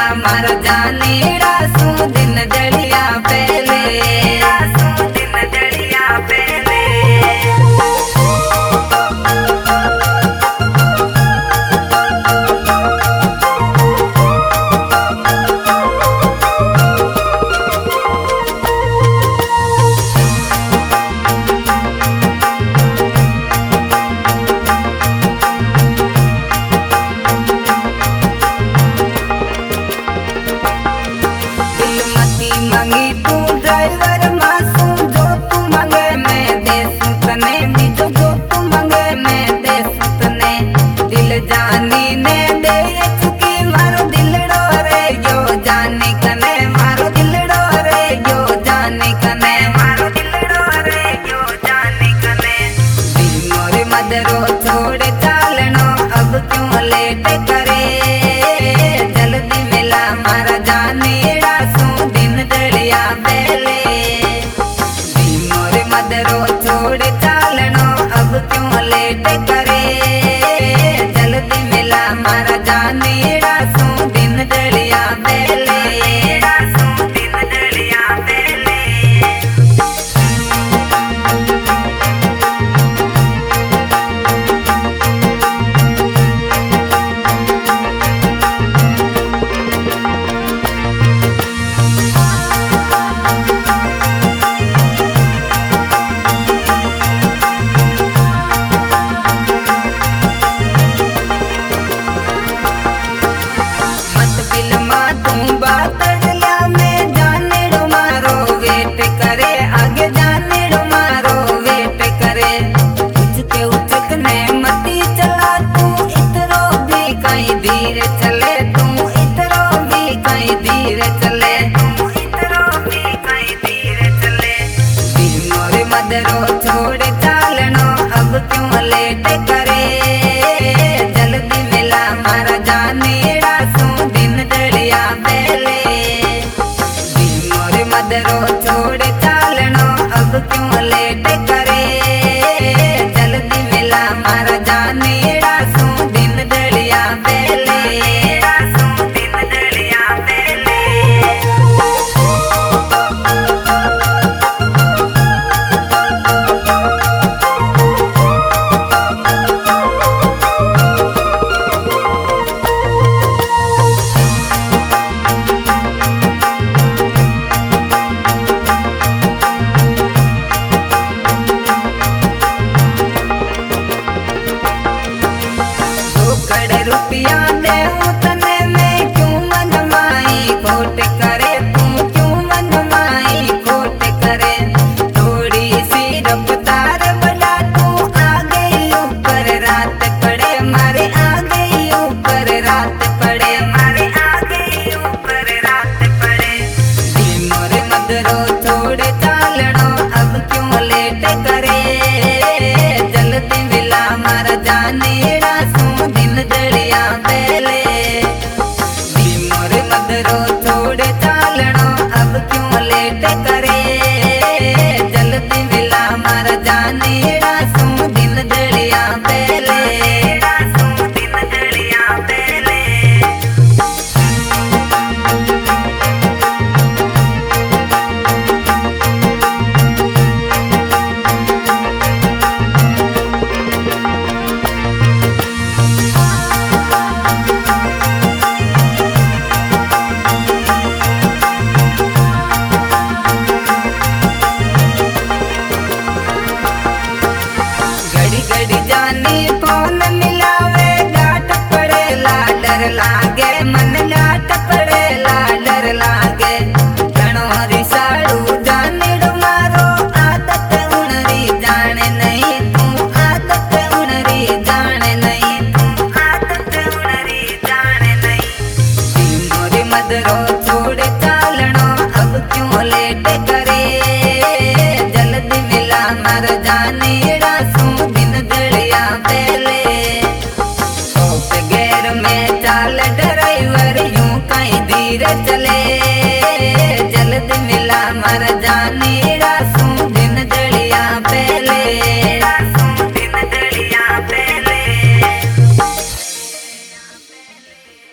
मारा जाने रासू दिन जड़िया पहले रासू दिन जड़िया पहले। मंगी तू ड्राइवर मासू जो तू मंगे मैं दे सुतने भी जो तू मंगे मैं दे सुतने। दिल जानी ने दे चुकी मारो दिल डोरे यो जाने कने मारो दिल डोरे यो जाने कने मारो दिल डोरे यो जाने कने। दिल मोरे मदरो छोड़ चालनो अब क्यों लेट करे जल्दी मिला मारा जाने जड़िया पहले। मोरे मदरो छोड़ चालनो अब क्यों लेट करे जल्दी मिला मारा जाने रासू दिन जड़िया पहले रासू दिन जड़िया पहले। धीरे चले तू इतरो भी कहीं धीरे चले तू इतरो भी कहीं धीरे चले। मोरे मदरो छोड़ चालनो अब क्यों लेट करे जल्दी मिला मारा जाने रासू दिन जड़िया पहले। मोरे मदरो छोड़ चालनो अब क्यों लेट करे जल्दी मिला मारा जाने रासू दिन जड़िया पहले रासू दिन जड़िया पहले। रुपया दे उतने में क्यों मनमाई खोट करे तू क्यों मनमाई खोट करे। थोड़ी सी रफ्तार बढ़ा तू आ गई ऊपर रात पड़े मारे आ गई ऊपर रात पड़े मारे आ गई ऊपर रात पड़े। मोरे मदरो छोड़ चालनो अब क्यों लेट करे जल्दी मिला मारा जाने रासू दिन जड़िया पहले। मोरे मदरो छोड़ चालनो अब क्यों लेट करे जल्दी मिला मारा जाने रासू दिन जड़िया पहले रासू दिन जड़िया पहले। जाने फोन मिलावे डांट पड़ेला डर लागे मन डांट पड़ेला डर लागे। घणो रिसाड़ू जाने मारो आदत उनरी जाने नहीं तू आदत उनरी जाने नहीं तू आदत उनरी जाने नहीं। मोरे मदरो छोड़ चालनो अब क्यों लेट करे जल्दी मिला मर जाने